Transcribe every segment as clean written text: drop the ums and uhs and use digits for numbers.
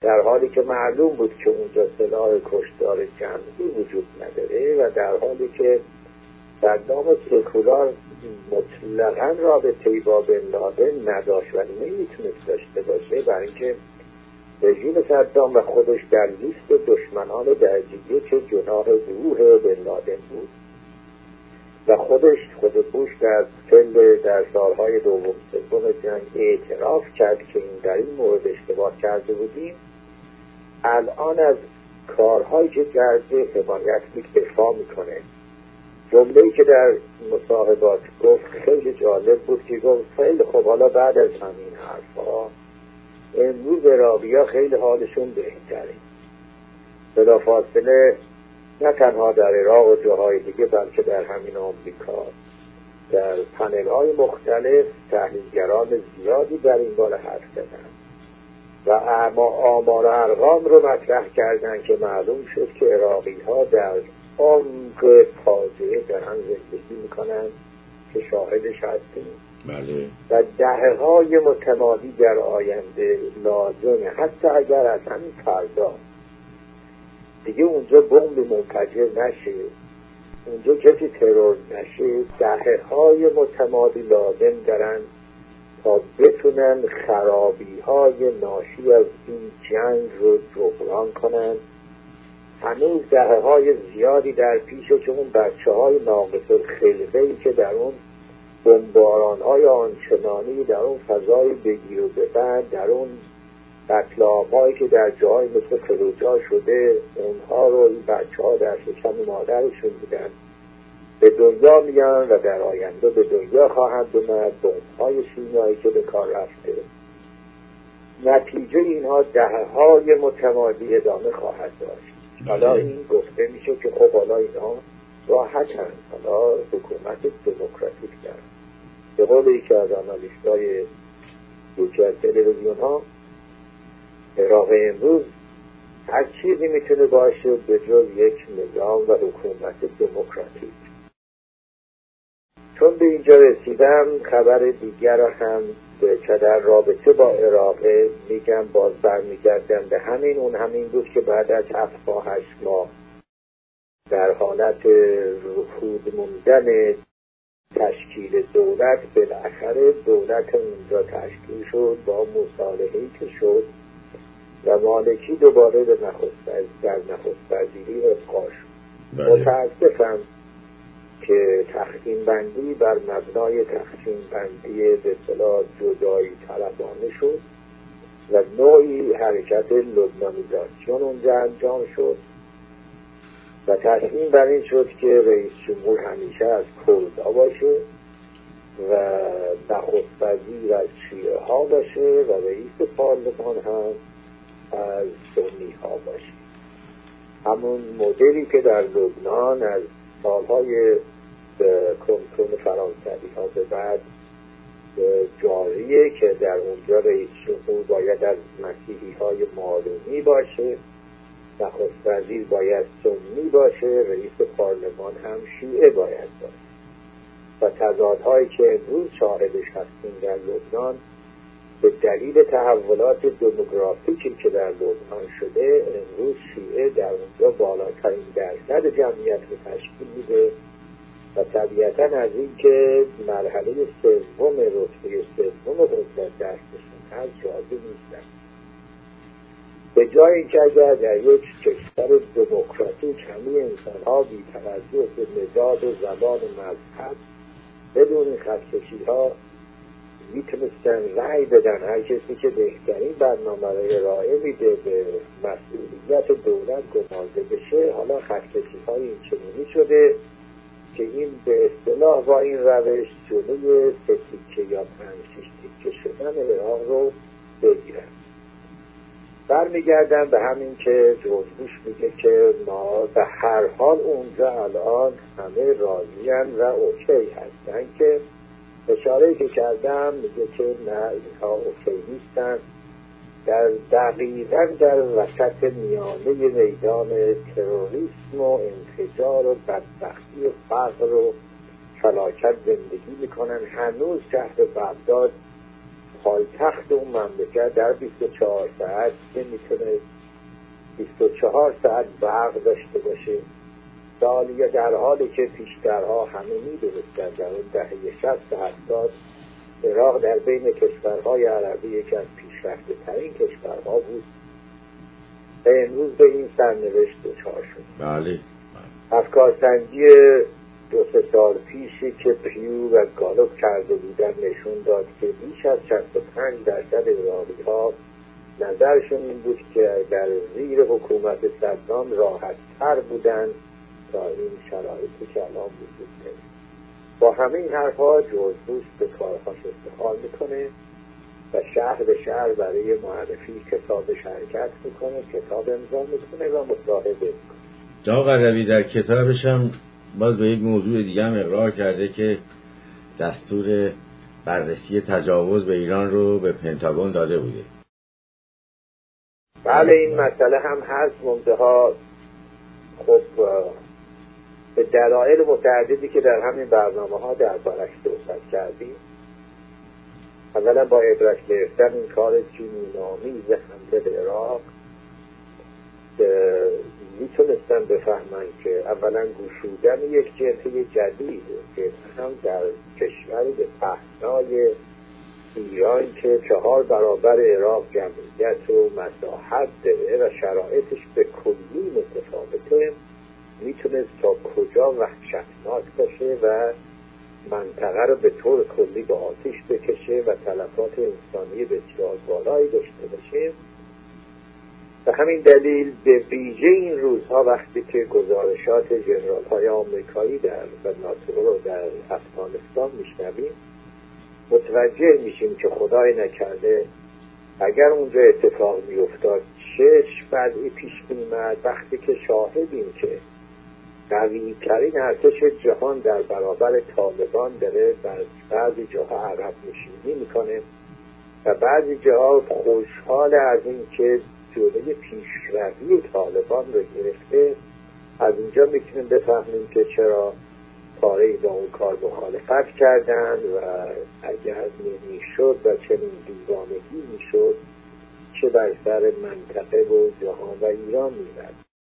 در حالی که معلوم بود که اونجا سلاح کشتار جمعی وجود نداره و در حالی که صدام سکولار مطلقاً رابطه‌ای با بن لادن نداشت و نمیتونست داشته باشه، برای اینکه رژیم صدام و خودش در لیست دشمنان درجه که جناح روح بن لادن بود و خود بوش در سالهای دوم سوم جنگ اعتراف کرد که این در این مورد اشتباه کرده بودیم، الان از کارهایی که کرده حمایت دفاع میکنه. جمله‌ای که در مصاحبات گفت خیلی جالب بود که گفت خیلی خب حالا بعد از همین حرفا امروز عراقی‌ها خیلی حالشون بهتره، بلافاصله نه تنها در عراق و جاهای دیگه بلکه در همین آمریکا در پنل‌های مختلف تحلیلگران زیادی در این باره حرف زدن و آمار و ارقام رو مطرح کردن که معلوم شد که عراقی‌ها در عمق فاجعه دارن زندگی میکنن که شاهدش هستیم. بله. و دهه‌های متمادی در آینده لازمه، حتی اگر از همین فردا دیگه اونجا بمب منفجر نشه، اونجا کسی ترور نشه، دهه‌های متمادی لازم دارن تا بتونن خرابی‌های ناشی از این جنگ رو جبران کنن. هنوز دهه‌های زیادی در پیشه که اون بچه‌های ناقص الخلقه‌ای که در اون بمباران‌های آنچنانی در اون فضای بگیر و ببند، در اون قتل‌عام‌هایی که در جاهای مثل فلوجا شده، اونها رو این بچه‌ها در شکم مادرشون بودن به دنیا میان و در آینده به دنیا خواهند اومد. بمب‌های شیمیایی که به کار رفته، نتیجه اینها دهه‌های متمادی ادامه خواهد داشت. حالا این گفته میشه که خب حالا اینها راحتن، حالا حکومت دموکراتیک دارن. به قول یکی از آنالیستای یکی از تلویزیون ها، عراق امروز هر چیزی میتونه باشه به جز یک نظام و حکومت دموکراتیک. چون به اینجا رسیدم خبر دیگر را هم که در رابطه با عراق میگم، باز برمیگردم به همین بود که بعد از 7 ماه 8 ماه در حالت رکود موندن تشکیل دولت، بالاخره دولت اونجا تشکیل شد با مصالحه‌ای که شد و مالکی دوباره در نخست وزیری ابقا شد. متاسفم که تقسیم بندی بر مبنای تقسیم بندی به اصطلاح جدایی طلبانه شد و نوعی حرکت لبنانیزاسیون اونجا انجام شد و تصمیم بر این شد که رئیس جمهور همیشه از کردها باشه و نخست وزیر از شیعه ها باشه و رئیس پارلمان هم از سنی ها باشه. همون مدلی که در لبنان از سالهای کمتون فرانسوی ها به بعد جاریه که در اونجا رئیس جمهور باید از مسیحی های مارونی باشه، نخست وزیر باید سنی باشه، رئیس پارلمان هم شیعه باید باشه. و تضادهایی که امروز شاهدش هستیم در لبنان به دلیل تحولات دموگرافیکی که در لبنان شده، امروز شیعه در اونجا بالاترین درصد جمعیت رو تشکیل میده و طبیعتا از این که مرحله سوم رتبه سوم قدرت دستشون هست راضی نیستن. به جای اینکه اگر در یک کشور دموکراتیک همه انسان‌ها بی توجه به نژاد و زبان و مذهب بدون این خطکشی‌ها میتونستن رأی بدن، هر کسی که بهترین برنامه را ارائه میده به مسئولیت دولت گمارده بشه، حالا خطکشی‌های این چنینی شده که این به اصطلاح با این روش جلوی 3 تیکه یا 5-6 تیکه شدن عراق رو بگیرن. برمیگردن به همین که جورج بوش میگه که ما به هر حال اونجا الان همه راضی‌اند و اوکی هستن، که اشاره‌ای که کردم میگه که نه اینها اوکی نیستن. دقیقاً در وسط میانه میدان تروریسم و انفجار و بدبختی و فقر و فلاکت زندگی میکنن. هنوز شهر بغداد پایتخت اون مملکت در 24 ساعت که میتونه 24 ساعت برق داشته باشه سالیه، در حالی که پیشترها همه میدونستن در اون دهه 60 70 عراق در بین کشورهای عربی یکی از پیشرفته ترین کشورها بود و امروز به این سرنوشت دچار شد. بله. افکارسنجی 2-3 سال پیشی که پیو و گالوب کرده بودن نشون داد که بیش از 65% عراقی ها نظرشون این بود که در زیر حکومت صدام راحت تر بودن تا این شرایطی که الان وجود داره. با همین حرفها جورج بوش به کارهاش افتخار میکنه و شهر به شهر برای معرفی کتاب شرکت میکنه، کتاب امضا میکنه و مصاحبه میکنه. جناب قربی در کتابش هم باز به یک موضوع دیگه هم اقرار کرده که دستور بررسی تجاوز به ایران رو به پنتاگون داده بوده. بله این مسئله هم هست. منتها خب به دلایل متعددی که در همین برنامه ها دربارش صحبت کردیم، اولا با عبرت گرفتن این کار جنون‌آمیز حمله به عراق میتونستن بفهمن که اولا گشودن یک جبهه جدید که هم در کشوری به پهنای ایران که 4 برابر عراق جمعیت و مساحت داره و شرایطش به کلی متفاوته، میتونست تا کجا وحشتناک باشه و منطقه رو به طور کلی به آتش بکشه و تلفات انسانی بسیار بالایی داشته باشه. به همین دلیل به ویژه این روزها وقتی که گزارشات ژنرال های آمریکایی و ناتو رو در افغانستان میشنویم متوجه میشیم که خدای نکرده اگر اونجا اتفاق میافتاد چه وضعی پیش می‌آمد وقتی که شاهدیم که قوی ترین ارتش جهان در برابر طالبان داره بعضی جاها عقب نشینی میکنه و بعضی جاها خوشحال از این که جلوی پیشروی طالبان رو گرفته. از اینجا میتونیم بفهمیم که چرا پاره با اون کار مخالفت کردن و اگر نمیشد و چنین دیوانگی میشد چه بر سر منطقه و جهان و ایران میرد.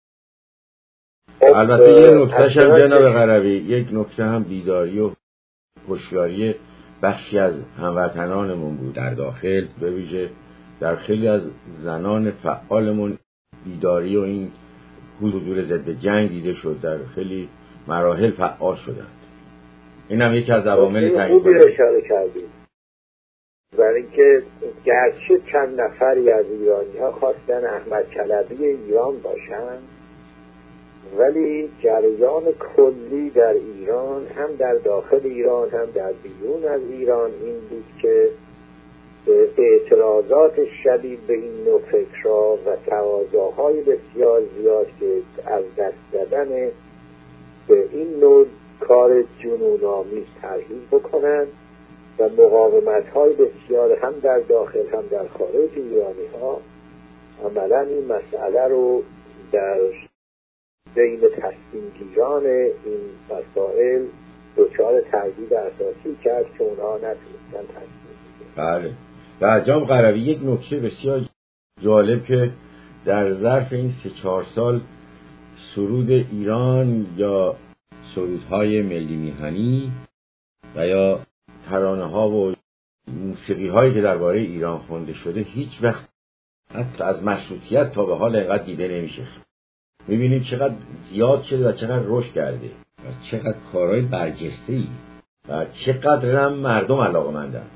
البته یه نکتهش هم جناب قربی، یک نکته هم بیداری و هوشیاری بخشی از هموطنانمون بود در داخل، به ویژه در خیلی از زنان فعالمون بیداری و این حضور ضد جنگ دیده شد، در خیلی مراحل فعال شدند. این هم یکی از عوامل تعیین خوبی اشاره کردید، برای اینکه گرچه چند نفری از ایرانی ها خواستن احمد چلبی ایران باشند ولی جریان کلی در ایران هم در داخل ایران هم در بیرون از ایران این بود که اعتراضات شدید به این نوع فکرها و تقاضاهای بسیار زیاد که از دست دادن به این نوع کار جنون‌آمیز ترهیب بکنن و مقاومت‌های بسیار هم در داخل هم در خارج ایرانی ها عملاً این مسئله رو در بین تصمیم گیران این مسائل دچار تردید اساسی کرد که اونها نتونستن تصمیم بگیرن. بله. و جناب قربی یک نکته بسیار جالب که در ظرف این 3-4 سال سرود ایران یا سرودهای ملی میهنی و یا ترانه ها و موسیقی هایی که درباره ایران خوانده شده هیچ وقت حتی از مشروطیت تا به حال اینقدر دیده نمیشه. میبینید چقدر زیاد شده و چقدر رشد کرده و چقدر کارهای برجسته‌ای و چقدر هم مردم علاقه‌مندند.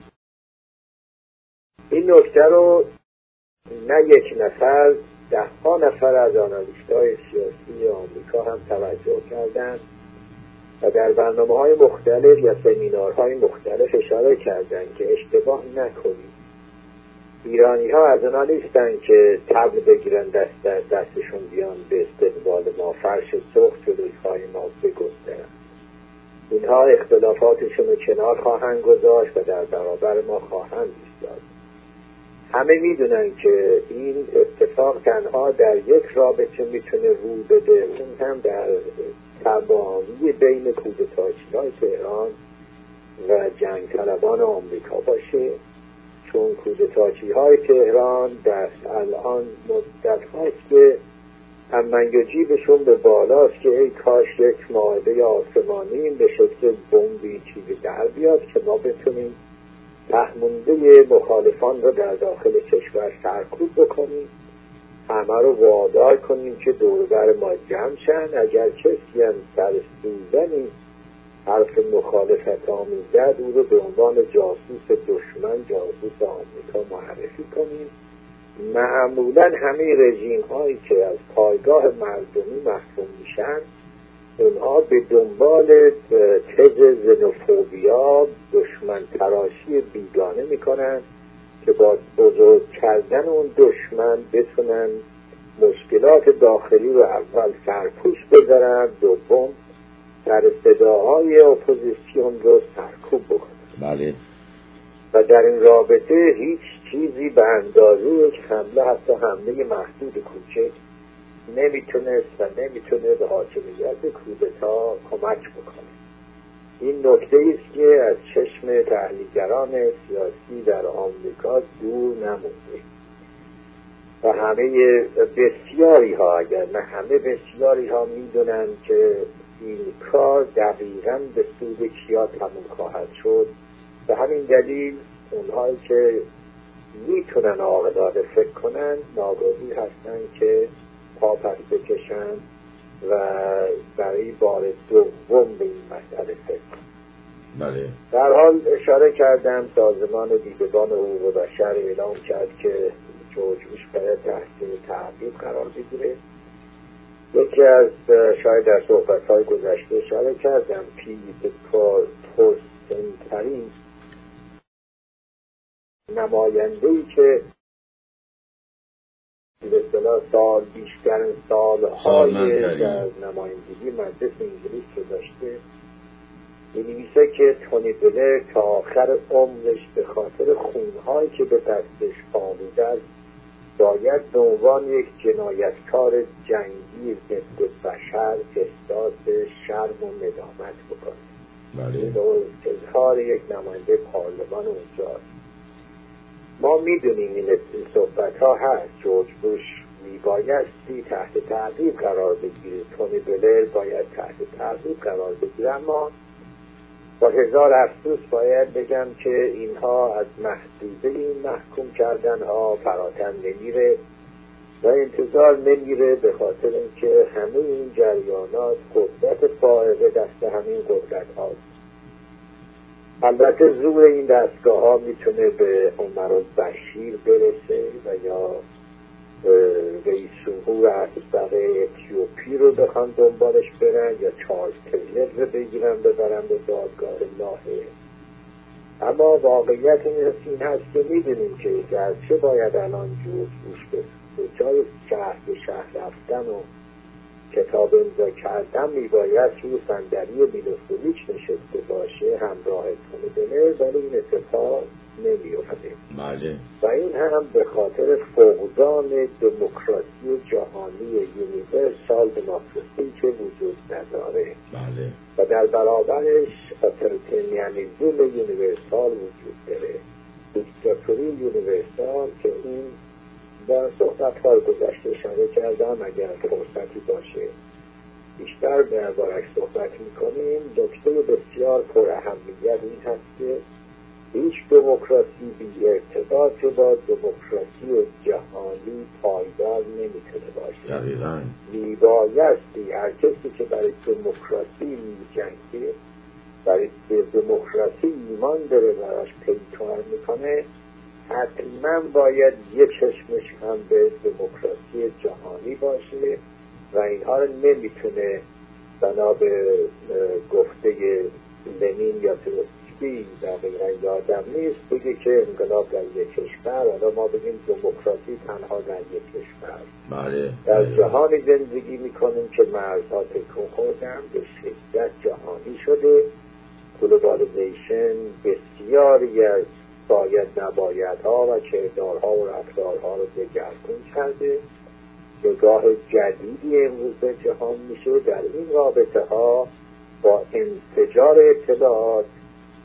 این نکته رو نه یک نفر 10 نفر از آنالیست‌های سیاسی آمریکا هم توجه کردند و در برنامه‌های مختلف یا سمینارهای مختلف اشاره کردند که اشتباه نکنید. ایرانی‌ها از اونا نیستن که طبل بگیرن دستشون بیان به استقبال ما، فرش سرخ جلوی پای ما بگسترن. اینها اختلافاتشون رو کنار خواهند گذاشت و در برابر ما خواهند ایستاد. همه میدونن که این اتفاق تنها در یک رابطه میتونه رو بده، اون هم در تباهی بین کودتاچی‌های تهران و جنگ طلبان آمریکا باشه، چون کودتاچی های تهران در الان مدت هاست که هممنگ و جیبشون به بالاست که ای کاش یک مائده آسمانی به شکل بمبی چیزی در بیاد که ما بتونیم تهمونده مخالفان رو در داخل کشور سرکوب بکنیم، همه رو وادار کنیم که دور بر ما جمع شن. اگر کسی هم سر سوزنی حرف مخالفت آمیزد او رو به عنوان جاسوس دشمن، جاسوس آمریکا معرفی کنیم. معمولا همه رژیم هایی که از پایگاه مردمی محکوم میشن اونها به دنبال تز زنوفوبیا، دشمن تراشی بیگانه میکنن که با بزرگ کردن اون دشمن بتونن مشکلات داخلی رو اول سرپوش بذارن، دوم در صداهای اپوزیسیون رو سرکوب بکنن. بله. و در این رابطه هیچ چیزی به اندازه یک حمله، حتی حمله محدود کوچک نمیتونست و نمیتونه به حاکمیت کودتا کمک بکنه. این نکته است که از چشم تحلیلگران سیاسی در آمریکا دور نمونده و همه بسیاری ها، اگر نه همه، بسیاری ها میدونن که این کار دقیقاً به سود کیا تموم خواهد شد. به همین دلیل اونهایی که میتونن عاقلانه فکر کنن ناگزیر هستن که پا پس بکشن و برای بار دوم به این مسئله فکر کنن. بله. در حال اشاره کردم سازمان دیدگان حقوق بشر اعلام کرد که جورج بوش باید تحت تعقیب قرار بگیره. یکی از شاید در صحبت‌های گذشته اشاره کردم پرسن‌ترین نماینده‌ای که به اصطلاح بیشترین سال‌های در نمایندگی مجلس انگلیس رو داشته، می‌نویسه که تونی بلر تا آخر عمرش به خاطر خون‌هایی که به دستش آلوده است باید به عنوان یک جنایتکار جنگی ضد بشر احساس شرم و ندامت بکنه. بله. اظهار یک نماینده پارلمان اونجاست. ما میدونیم این صحبت ها هست. جورج بوش میبایستی تحت تعقیب قرار بگیره، تونی بلر باید تحت تعقیب قرار بگیره، اما با هزار افسوس باید بگم که اینها از محدوده این محکوم کردن ها فراتر نمیره و انتظار نمیره، به خاطر اینکه همه این جریانات قدرت فائقه دست همین قدرت هاست. البته زور این دستگاه ها میتونه به عمر البشیر برسه و یا رئیس جمهور اسبق اتیوپی رو بخوان دنبالش برن یا چارلز تیلر رو بگیرن ببرن به دادگاه لاهه. اما واقعیت این هست که میدونیم که گرچه باید الان جورج بوش به جای شهر به شهر رفتن و کتاب امضا کردن میباید روی صندلی بیلوفولیچ نشسته باشه همراه تونی بلر، ولی این اتفاق نمیفته. بله. و این هم به خاطر فقدان دموکراسی جهانی یونیورسال دموکراسی که وجود نداره. بله. و در برابرش اتوریتریانیسم یونیورسال وجود داره، دیکتاتوری یونیورسال که این با صحبت‌های گذشته اشاره کردم. اگر فرصتی باشه بیشتر درباره‌اش صحبت می‌کنیم. نکته بسیار پراهمیت این هست که هیچ دموکراسی بی ارتباط با دموکراسی جهانی پایدار نمیتونه باشه. دقیقاً. میبایستی هر کسی که برای دموکراسی میجنگه، برای دموکراسی ایمان داره، براش پیکار میکنه، حتما باید یک چشمش هم به دموکراسی جهانی باشه و اینها رو نمیتونه بنا به گفته لنین یا تروتسکی دقیقا یادم نیست بگه که انقلاب در یک کشور، حالا ما بگیم دموکراسی تنها در یک کشور. بله. در جهانی زندگی میکنیم که مرزها تکون خوردن، به شدت جهانی شده. گلوبالیزیشن بسیاری از باید نبایدها و کردارها و رفتارها رو دگرگون کرده. نگاه جدیدی امروز به جهان میشه. در این رابطه ها با انفجار اطلاعات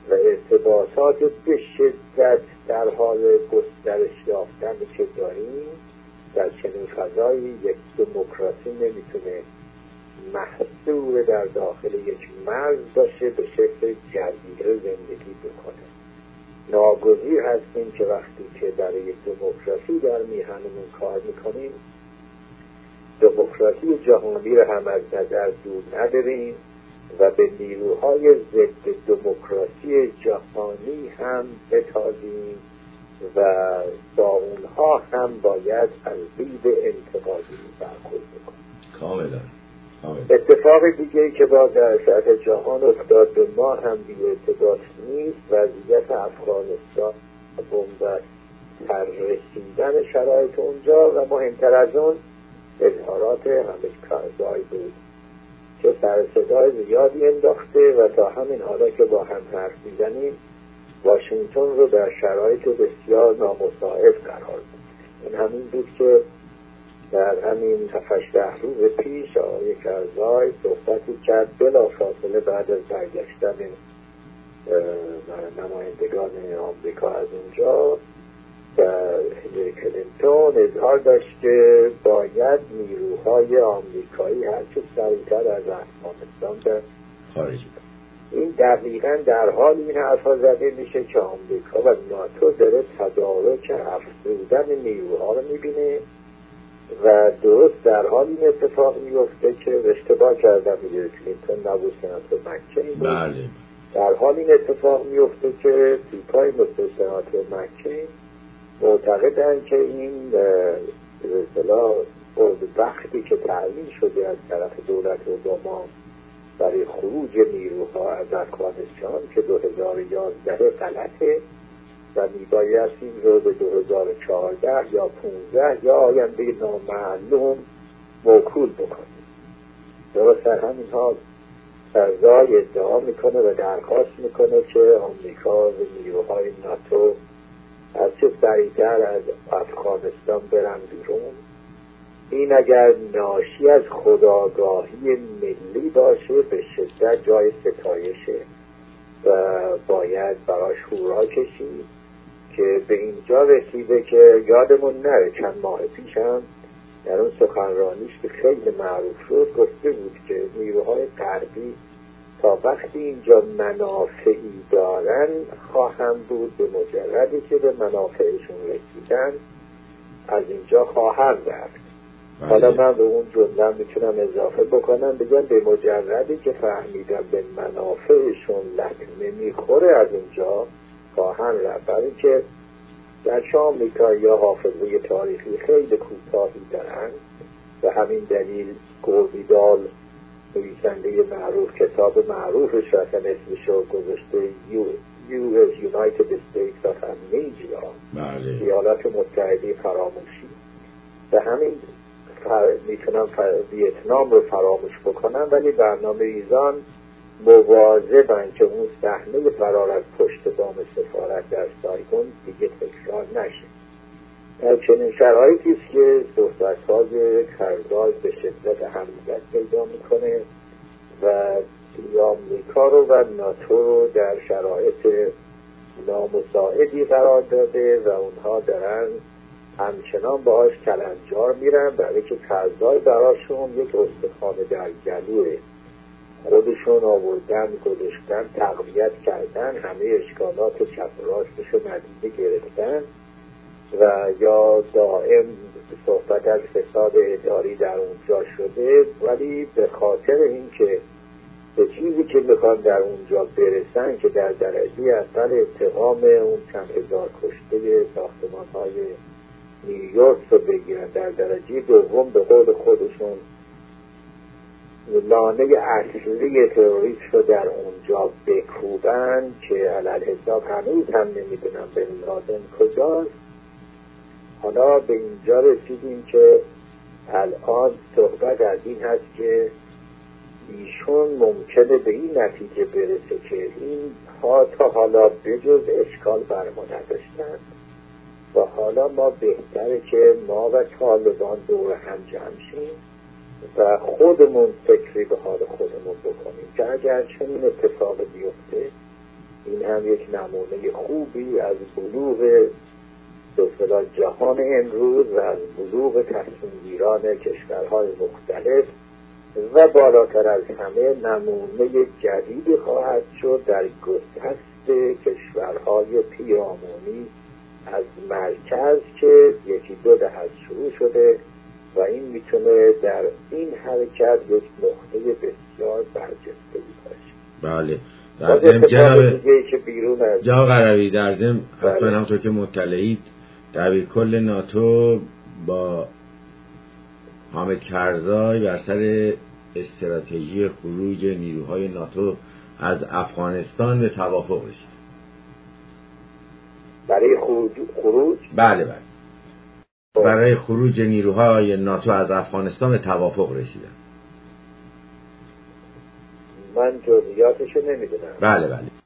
و ارتباطات به شدت در حال گسترش یافتن که داریم، در چنین فضایی یک دموکراسی نمیتونه محصور در داخل یک مرز باشه به شکل جزیره زندگی بکنه. ناگزیر هستیم که وقتی که برای یک دموکراسی در میهنمون کار میکنیم، دموکراسی جهانی رو هم از نظر دور نداریم و به نیروهای ضد دموکراسی جهانی هم بتازیم و با اونها هم باید از دید انتقادی برخورد بکنیم. کاملا. اتفاق دیگه که با در سطح جهان افتاد به ما هم بی ارتباط نیست، وضعیت افغانستان و رسیدن شرایط اونجا و مهمتر از اون اظهارات حامد کرزای بود که سر صدای زیادی انداخته و تا همین حالا که با هم حرف میزنیم واشنگتن رو در شرایط بسیار نامساعد قرار بود. این همین بود که در همین 7-8 روز پیش آقای کرزای صحبتی کرد بلافاصله بعد از برگشتن نمایندگان آمریکا از اونجا در کلینتون اظهار داشت که باید نیروهای آمریکایی هرچه سریعتر از افغانستان در خارج. این دقیقاً در حال این حرفا زده میشه که آمریکا و ناتو داره تدارک افزودن نیروها رو میبینه و درست در حال این اتفاق میفته که اشتباه کردم میگه کلینتون نبود سناتور مکین بود. بله. در حال این اتفاق میفته که تیپای مثل سناتور مکین معتقدن که این به اصطلاح وقتی که تعیین شده از طرف دولت اوباما برای خروج نیروها از افغانستان که 2011 غلطه و میباید این رو به 2014 یا 15 یا آینده نامعلوم موکول بکنه. درست در همین حال کرزای ادعا میکنه و درخواست میکنه که آمریکا و نیروهای ناتو از چه سریعتر از افغانستان برن بیرون. این اگر ناشی از خودآگاهی ملی باشه به شدت جای ستایشه و باید براش هورا کشید که به اینجا رسیده که یادمون نره چند ماه پیش هم در اون سخنرانیش که خیلی معروف شد گفته بود که نیروهای غربی تا وقتی اینجا منافعی دارن خواهند بود، به مجردی که به منافعشون رسیدن از اینجا خواهند رفت. حالا من به اون جمله میتونم اضافه بکنم بگم به مجردی که فهمیدن به منافعشون لطمه میخوره از اینجا خواهند رفت، برای که در آمریکا یا حافظه تاریخی خیلی کوتاهی دارن و همین دلیل گوردیدال نویسنده معروف کتاب معروفش اصلا اسمشو گذاشته US United States of Amnesia، ایالات متحده فراموشی. و همین میتونم ویتنام رو فراموش بکنم ولی برنامه ریزان مواظبن که اون صحنه فرار از پشت بام سفارت در سایگون دیگه تکرار نشه. در چنین شرایطی است که صحبت‌های کرزای به شدت اهمیت پیدا میکنه و آمریکا رو و ناتو رو در شرایط نامساعدی قرار داده و اونها دارن همچنان باهاش کلنجار میرن، برای که کرزای براشون یک استخوان در گلوه، خودشون آوردن گذاشتن تقویت کردن، همه اشکالات چپ و راستش رو ندیده گرفتن و یا دائم صحبت از فساد اداری در اونجا شده، ولی به خاطر اینکه به چیزی که میخوان در اونجا برسن که در درجه اول انتقام اون چند هزار کشته ساختمان‌های نیویورک رو بگیرن، در درجه دوم به قول خودشون لانه اصلی تروریست رو در اونجا بکوبن که علل حساب هنوز هم نمیدونم بن لادن کجاست. حالا به اینجا رسیدیم که الان صحبت از این هست که ایشون ممکنه به این نتیجه برسه که این ها تا حالا بجز اشکال برما نداشتن و حالا ما بهتره که ما و طالبان دور هم جمع شیم و خودمون فکری به حال خودمون بکنیم که اگر چنین اتفاق بیفته این هم یک نمونه خوبی از بلوغ دوستان جهان امروز و از بلوغ تصمیمگیران کشورهای مختلف و بالاتر از همه نمونه جدیدی خواهد شد در گسست کشورهای پیرامونی از مرکز که یکی دو دهه شروع شده و این میتونه در این حرکت یک نقطه بسیار برجسته باشه. بله. در ضمن جناب قروی، در ضمن حتما همونطور که مطلعید دبیرکل ناتو با حامد کرزای بر سر استراتژی خروج نیروهای ناتو از افغانستان به توافق رسید. برای خروج؟ بله. برای خروج نیروهای ناتو از افغانستان به توافق رسیدن. من جزئیاتشو نمیدونم. بله.